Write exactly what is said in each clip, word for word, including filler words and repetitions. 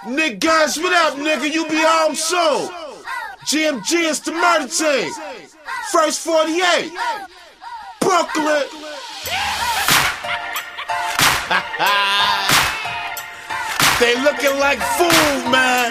Nick Guns, what up, nigga? You be home soon. G M G is the murder team. First forty-eight. Brooklyn. They looking like food, man.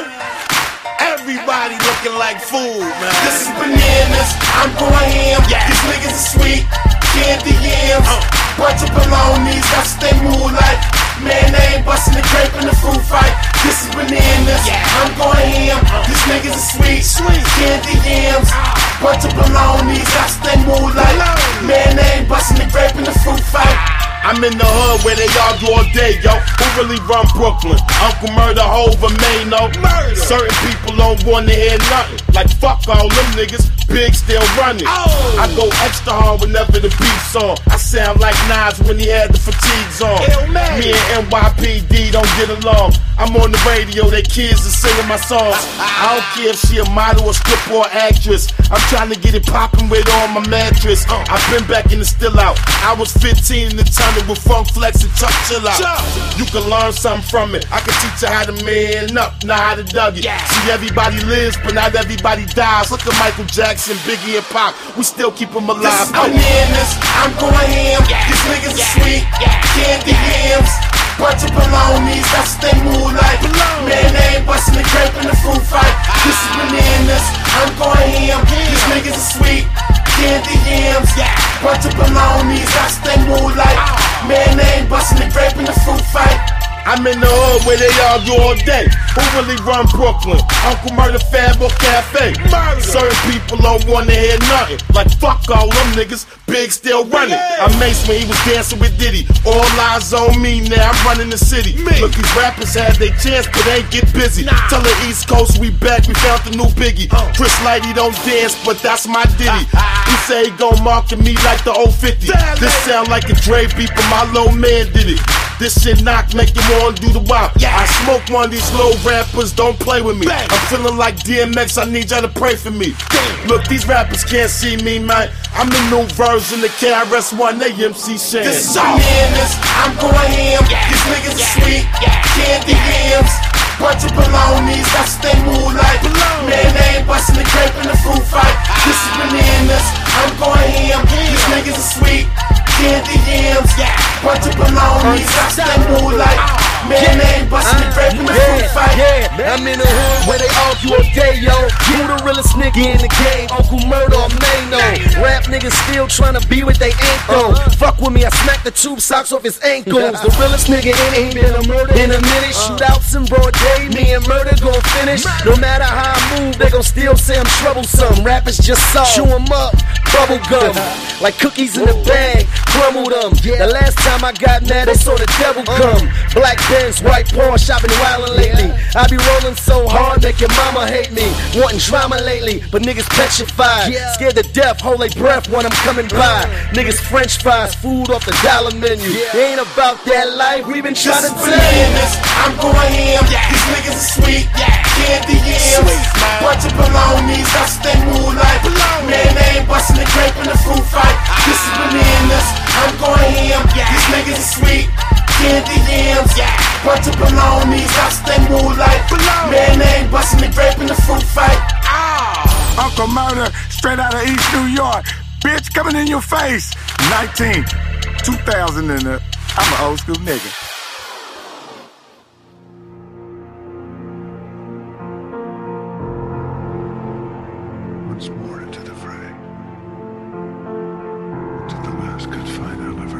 Everybody looking like food, man. This is bananas, I'm going ham. Yeah. These niggas are sweet, candy yams. Uh. Bunch of balonies, that's they move like. Man, they ain't busting the grape in the food fight. This is bananas, yeah. I'm going ham. Uh. These niggas are sweet, sweet candy yams. Uh. Bunch of balonies, that's they move like. Man, they ain't busting the grape in the food fight. I'm in the hood where they argue all day, yo. Who really run Brooklyn? Uncle Murder, Hova, Mano. Murder. Certain people don't want to hear nothing. Like fuck all them niggas, Big still running. Oh. I go extra hard whenever the beat's on. I sound like Nas when he had the fatigues on. Me and N Y P D don't get along. I'm on the radio, they kids are singing my songs. I don't care if she a model, or stripper, or actress. I'm trying to get it poppin' with on my mattress. Uh. I've been back in the still out. I was fifteen in the tunnel with Funk Flex and Chuck Chill Out. You can learn something from it. I can teach you how to man up, not how to dug it. Yeah. See, everybody lives, but not everybody dies. Look at Michael Jackson, Biggie, and Pop. We still keep them alive. This is bananas, I'm going ham. Yeah. These niggas yeah. are sweet, yeah. candy yeah. yams. Bunch of balonies, that's they move like. Baloney. Man, they ain't busting the grape in the food fight. Ah. This is bananas, I'm going ham. Yeah. These niggas are sweet, candy yams. Yeah. Bunch of balonies, that's they move like. Ah. Man, they ain't busting the grape in the food fight. I'm in the hood where they argue all day. Who really run Brooklyn? Uncle Murder, Fab, or Cafe? Murder. Certain people don't want to hear nothing. Like fuck all them niggas, Big still running. Yeah. I Mace when he was dancing with Diddy. All eyes on me now, I'm running the city. Me. Look, these rappers had their chance, but they ain't get busy. Nah. Tell the East Coast we back, we found the new Biggie. Uh. Chris Lighty don't dance, but that's my Diddy. He say he gon' market me like the old fifty. Damn, this sound like a Dre beat, but my low man did it. This shit knock, make you wanna do the wop. Yeah. I smoke one of these low rappers, don't play with me. Bang. I'm feeling like D M X, I need y'all to pray for me. Damn. Look, these rappers can't see me, man. I'm the new version of K R S One, they M C Shan. This is bananas, I'm going ham. Yeah. These niggas yeah. are sweet, yeah. candy yeah. yams. Bunch of balonies, that's they move like. Baloney. Man, they ain't busting the grape in the food fight. Ah. This is bananas, I'm going ham. Yeah. These niggas are sweet, candy yams. Yeah. Bunch of balonies, that's they move like. Man, they ain't busting the grape in the yeah, food fight. Yeah, I'm in the hood where they argue all day, yo. You the realest nigga in the game, Uncle Murder or Mano. Rap niggas still tryna be what they ain't though. Uh, Fuck with me, I smack the tube socks off his ankles. The realest nigga in it, been a murder in a minute. Shootouts in broad day, me and Murder gon' finish. No matter how I move, they gon' still say I'm troublesome. Rappers just saw, chew 'em up, bubble gum, like cookies in a bag, crumble them. The last time I got mad, they saw the devil come. Black Benz, white porn, shopping wildin' lately. I be rolling so hard, make your mama hate me. Wanting drama lately, but niggas petrified. Scared to death, hold their breath when I'm coming by. Niggas French fries, food off the dollar menu. It ain't about that life, we been trying to tell you. I'm going ham, these niggas are sweet, candy yams. Bunch of balonies, that's they move like. Man, they ain't busting the grape in the food fight. This is bananas, I'm going ham, these niggas are sweet, candy yams. Bunch of balonies, that's they move like. Man, they ain't busting the grape in the food fight. Ah. Uncle Murder, straight out of East New York. Bitch, coming in your face. nineteen, two thousand in the, I'm an old school nigga. Once more into the fray, till the last good fight I'll ever